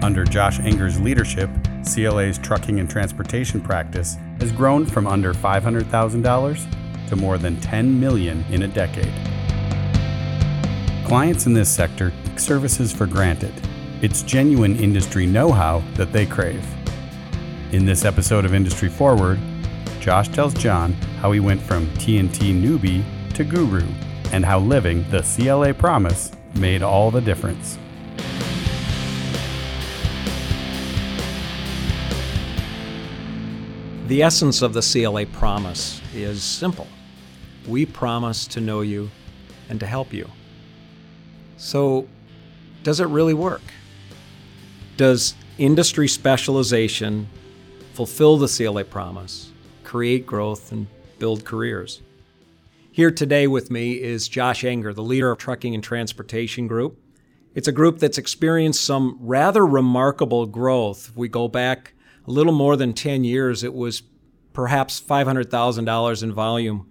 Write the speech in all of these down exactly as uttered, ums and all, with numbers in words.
Under Josh Enger's leadership, C L A's trucking and transportation practice has grown from under five hundred thousand dollars to more than ten million dollars in a decade. Clients in this sector take services for granted. It's genuine industry know-how that they crave. In this episode of Industry Forward, Josh tells John how he went from T and T newbie to guru and how living the C L A promise made all the difference. The essence of the C L A promise is simple. We promise to know you and to help you. So, does it really work? Does industry specialization fulfill the C L A promise, create growth, and build careers? Here today with me is Josh Enger, the leader of Trucking and Transportation Group. It's a group that's experienced some rather remarkable growth. If we go back a little more than ten years, it was perhaps five hundred thousand dollars in volume.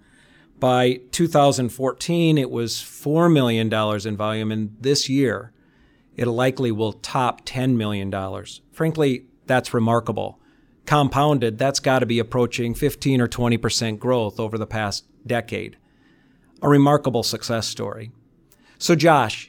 By two thousand fourteen, it was four million dollars in volume, and this year, it likely will top ten million dollars. Frankly, that's remarkable. Compounded, that's got to be approaching fifteen or twenty percent growth over the past decade. A remarkable success story. So Josh,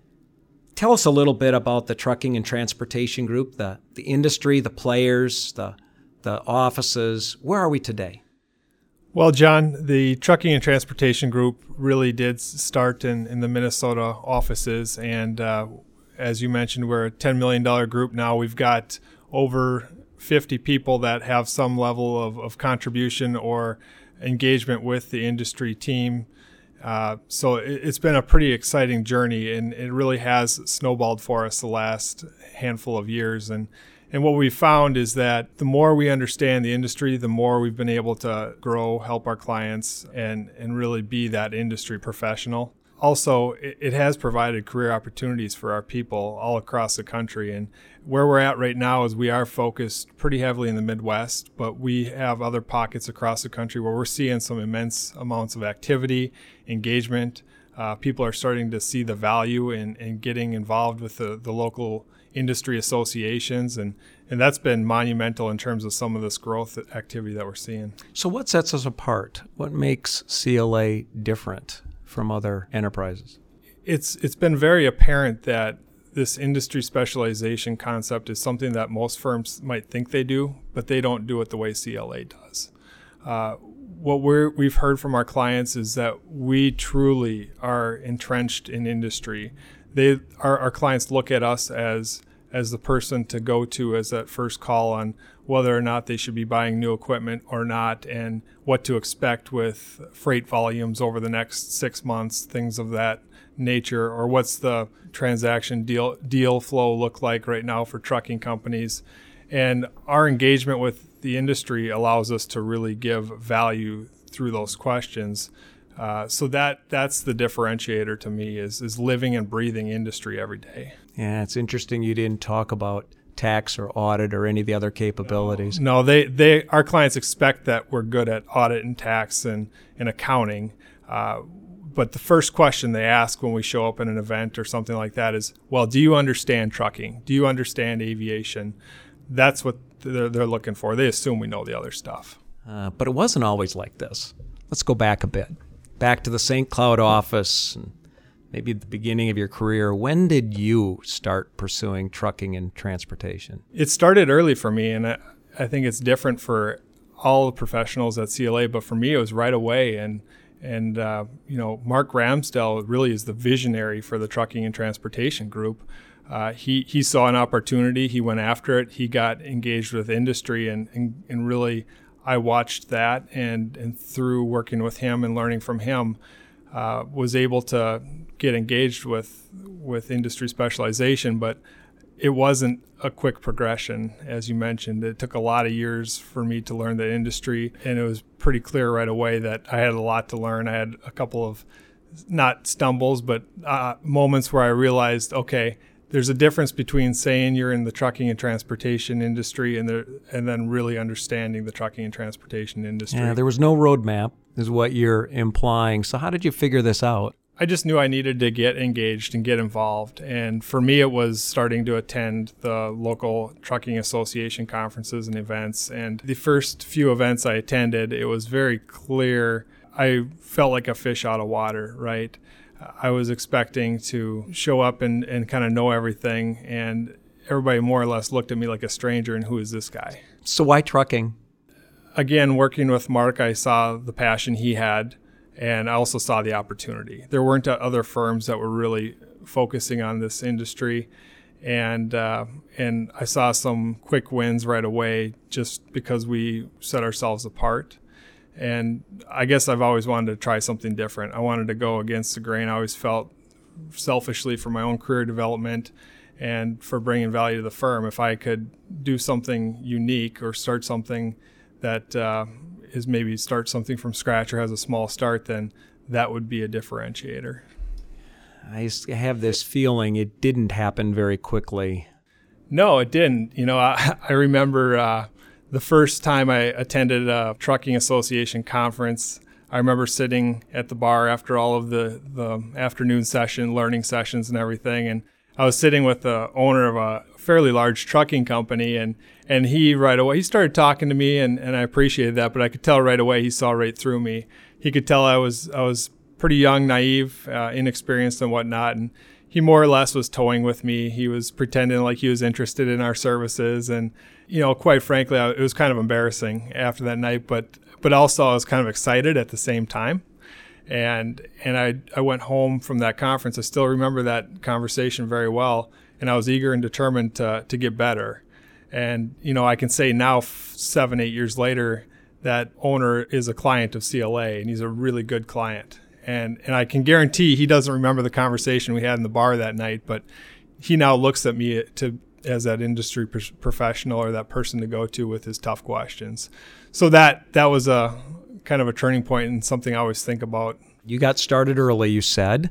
tell us a little bit about the Trucking and Transportation Group, the, the industry, the players, the, the offices. Where are we today? Well, John, the Trucking and Transportation Group really did start in, in the Minnesota offices. And uh, as you mentioned, we're a ten million dollars group now. We've got over fifty people that have some level of, of contribution or engagement with the industry team. Uh, so it, it's been a pretty exciting journey, and it really has snowballed for us the last handful of years. And, and what we've found is that the more we understand the industry, the more we've been able to grow, help our clients, and, and really be that industry professional. Also, it, it has provided career opportunities for our people all across the country. And where we're at right now is we are focused pretty heavily in the Midwest, but we have other pockets across the country where we're seeing some immense amounts of activity, engagement. Uh, people are starting to see the value in, in getting involved with the, the local industry associations, and, and that's been monumental in terms of some of this growth activity that we're seeing. So what sets us apart? What makes C L A different from other enterprises? It's it's been very apparent that this industry specialization concept is something that most firms might think they do, but they don't do it the way C L A does. Uh, what we're, we've heard from our clients is that we truly are entrenched in industry. They our, our clients look at us as as the person to go to as that first call on whether or not they should be buying new equipment or not, and what to expect with freight volumes over the next six months, things of that nature, or what's the transaction deal deal flow look like right now for trucking companies. And our engagement with the industry allows us to really give value through those questions. Uh, so that that's the differentiator to me, is is living and breathing industry every day. Yeah, it's interesting you didn't talk about tax or audit or any of the other capabilities. No, they, they our clients expect that we're good at audit and tax and, and accounting. Uh, but the first question they ask when we show up at an event or something like that is, well, do you understand trucking? Do you understand aviation? That's what they're, they're looking for. They assume we know the other stuff. Uh, but it wasn't always like this. Let's go back a bit. Back to the Saint Cloud office, and maybe at the beginning of your career. When did you start pursuing trucking and transportation? It started early for me, and I, I think it's different for all the professionals at C L A, but for me it was right away. And and uh, you know, Mark Ramsdell really is the visionary for the Trucking and Transportation Group. Uh, he he saw an opportunity, he went after it, he got engaged with industry, and and, and really I watched that, and, and through working with him and learning from him, uh, was able to get engaged with with industry specialization. But it wasn't a quick progression, as you mentioned. It took a lot of years for me to learn the industry, and it was pretty clear right away that I had a lot to learn. I had a couple of, not stumbles, but uh, moments where I realized, okay, there's a difference between saying you're in the trucking and transportation industry and the, and then really understanding the trucking and transportation industry. Yeah, there was no roadmap, is what you're implying. So how did you figure this out? I just knew I needed to get engaged and get involved. And for me, it was starting to attend the local trucking association conferences and events. And the first few events I attended, it was very clear. I felt like a fish out of water, right? I was expecting to show up and, and kind of know everything. And everybody more or less looked at me like a stranger, and who is this guy? So why trucking? Again, working with Mark, I saw the passion he had. And I also saw the opportunity. There weren't other firms that were really focusing on this industry. And uh, and I saw some quick wins right away just because we set ourselves apart. And I guess I've always wanted to try something different. I wanted to go against the grain. I always felt selfishly for my own career development and for bringing value to the firm. If I could do something unique or start something that uh, is maybe start something from scratch or has a small start, then that would be a differentiator. I have this feeling it didn't happen very quickly. No, it didn't. You know, I, I remember uh, the first time I attended a trucking association conference. I remember sitting at the bar after all of the, the afternoon session, learning sessions and everything, and I was sitting with the owner of a fairly large trucking company, and, and he right away, he started talking to me, and, and I appreciated that, but I could tell right away he saw right through me. He could tell I was I was pretty young, naive, uh, inexperienced and whatnot, and he more or less was toying with me. He was pretending like he was interested in our services, and, you know, quite frankly, I, it was kind of embarrassing after that night, but but also I was kind of excited at the same time. And and I I went home from that conference. I still remember that conversation very well, and I was eager and determined to to get better. And, you know, I can say now, seven, eight years later, that owner is a client of C L A, and he's a really good client. And and I can guarantee he doesn't remember the conversation we had in the bar that night, but he now looks at me to as that industry pro- professional or that person to go to with his tough questions. So that that was a kind of a turning point and something I always think about. You got started early, you said,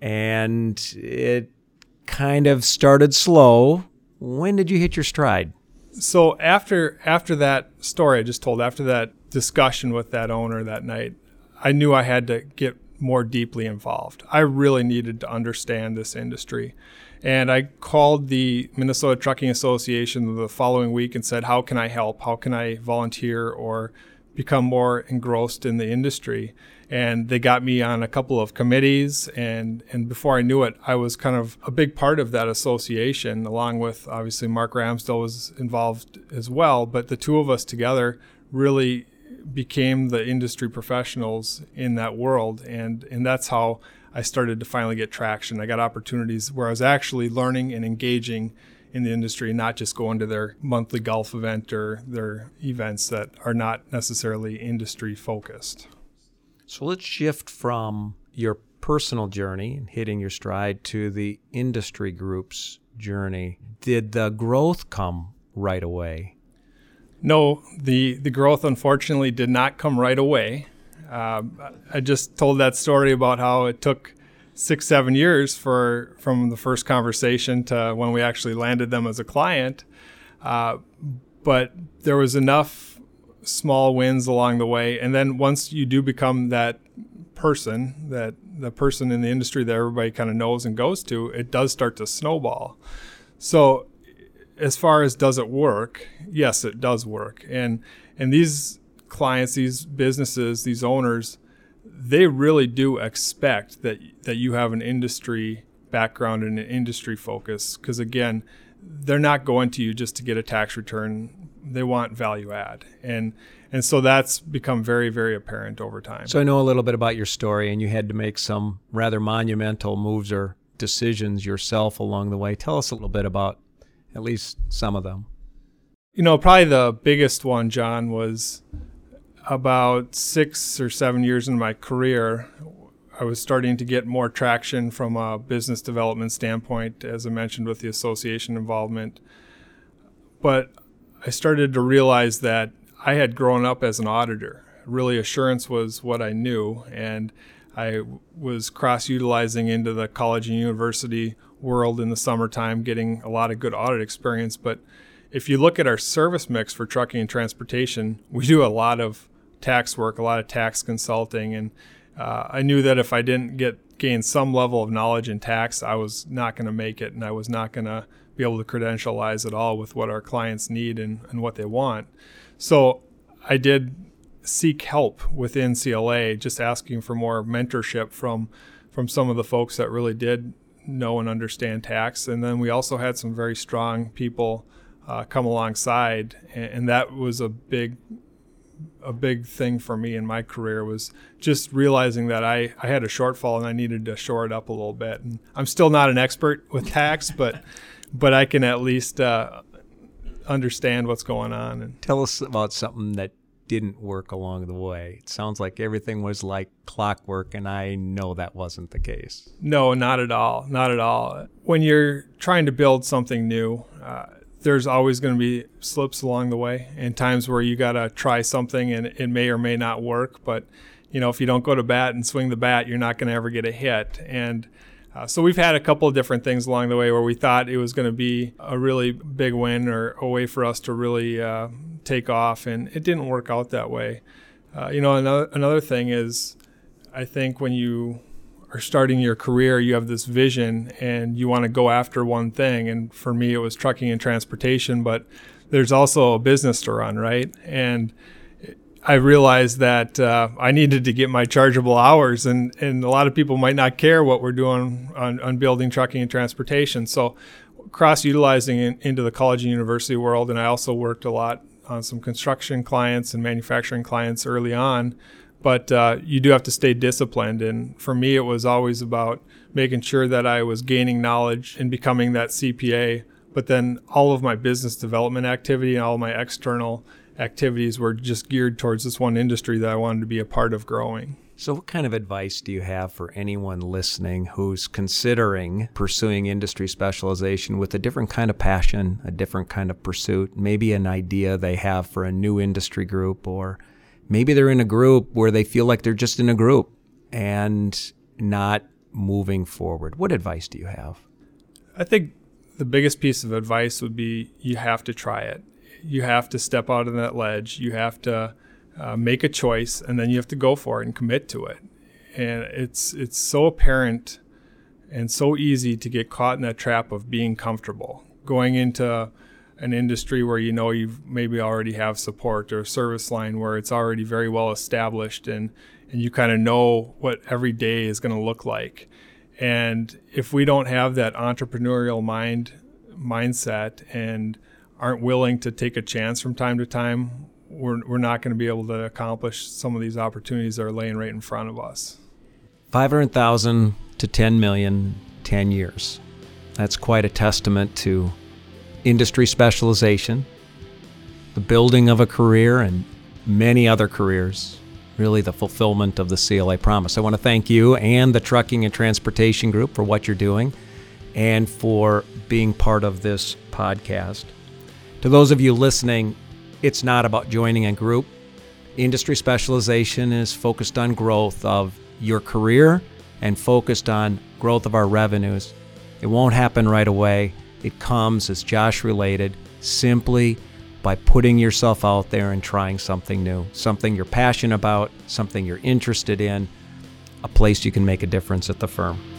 and it kind of started slow. When did you hit your stride? So after after that story I just told, after that discussion with that owner that night, I knew I had to get more deeply involved. I really needed to understand this industry. And I called the Minnesota Trucking Association the following week and said, how can I help? How can I volunteer or become more engrossed in the industry? And they got me on a couple of committees, and, and before I knew it, I was kind of a big part of that association, along with, obviously, Mark Ramsdell was involved as well, but the two of us together really became the industry professionals in that world, and, and that's how I started to finally get traction. I got opportunities where I was actually learning and engaging in the industry, not just going to their monthly golf event or their events that are not necessarily industry focused. So let's shift from your personal journey and hitting your stride to the industry group's journey. Did the growth come right away? No, the, the growth unfortunately did not come right away. Um, I just told that story about how it took six, seven years for from the first conversation to when we actually landed them as a client. Uh, but there was enough small wins along the way. And then once you do become that person, that the person in the industry that everybody kind of knows and goes to, it does start to snowball. So as far as does it work, yes, it does work. And and these clients, these businesses, these owners, they really do expect that that you have an industry background and an industry focus, because again, they're not going to you just to get a tax return. They want value add. And and so that's become very, very apparent over time. So I know a little bit about your story, and you had to make some rather monumental moves or decisions yourself along the way. Tell us a little bit about at least some of them. You know, probably the biggest one, John, was about six or seven years into my career. I was starting to get more traction from a business development standpoint, as I mentioned, with the association involvement. But I started to realize that I had grown up as an auditor. Really, assurance was what I knew, and I was cross-utilizing into the college and university world in the summertime, getting a lot of good audit experience. But if you look at our service mix for trucking and transportation, we do a lot of tax work, a lot of tax consulting, and uh, I knew that if I didn't get gain some level of knowledge in tax, I was not going to make it, and I was not going to be able to credentialize at all with what our clients need and, and what they want. So I did seek help within C L A, just asking for more mentorship from from some of the folks that really did know and understand tax. And then we also had some very strong people uh, come alongside, and, and that was a big a big thing for me in my career, was just realizing that I, I had a shortfall and I needed to shore it up a little bit. And I'm still not an expert with tax, but but I can at least uh, understand what's going on. And tell us about something that didn't work along the way. It sounds like everything was like clockwork, and I know that wasn't the case. No, not at all. Not at all. When you're trying to build something new, uh, there's always going to be slips along the way, and times where you got to try something and it may or may not work. But, you know, if you don't go to bat and swing the bat, you're not going to ever get a hit. And uh, so we've had a couple of different things along the way where we thought it was going to be a really big win or a way for us to really uh, take off, and it didn't work out that way. Uh, you know, another, another thing is, I think when you are starting your career, you have this vision and you want to go after one thing. And for me, it was trucking and transportation, but there's also a business to run, right? And I realized that uh, I needed to get my chargeable hours, and, and a lot of people might not care what we're doing on, on building trucking and transportation. So cross-utilizing it into the college and university world, and I also worked a lot on some construction clients and manufacturing clients early on. But uh, you do have to stay disciplined. And for me, it was always about making sure that I was gaining knowledge and becoming that C P A. But then all of my business development activity and all of my external activities were just geared towards this one industry that I wanted to be a part of growing. So what kind of advice do you have for anyone listening who's considering pursuing industry specialization with a different kind of passion, a different kind of pursuit, maybe an idea they have for a new industry group, or maybe they're in a group where they feel like they're just in a group and not moving forward? What advice do you have? I think the biggest piece of advice would be you have to try it. You have to step out on that ledge. You have to uh, make a choice, and then you have to go for it and commit to it. And it's it's so apparent and so easy to get caught in that trap of being comfortable, going into an industry where you know you maybe already have support, or a service line where it's already very well established, and, and you kind of know what every day is going to look like. And if we don't have that entrepreneurial mind mindset and aren't willing to take a chance from time to time, we're we're not going to be able to accomplish some of these opportunities that are laying right in front of us. five hundred thousand to ten million, ten years. That's quite a testament to industry specialization, the building of a career, and many other careers, really the fulfillment of the C L A promise. I want to thank you and the Trucking and Transportation Group for what you're doing and for being part of this podcast. To those of you listening, it's not about joining a group. Industry specialization is focused on growth of your career and focused on growth of our revenues. It won't happen right away. It comes, as Josh related, simply by putting yourself out there and trying something new, something you're passionate about, something you're interested in, a place you can make a difference at the firm.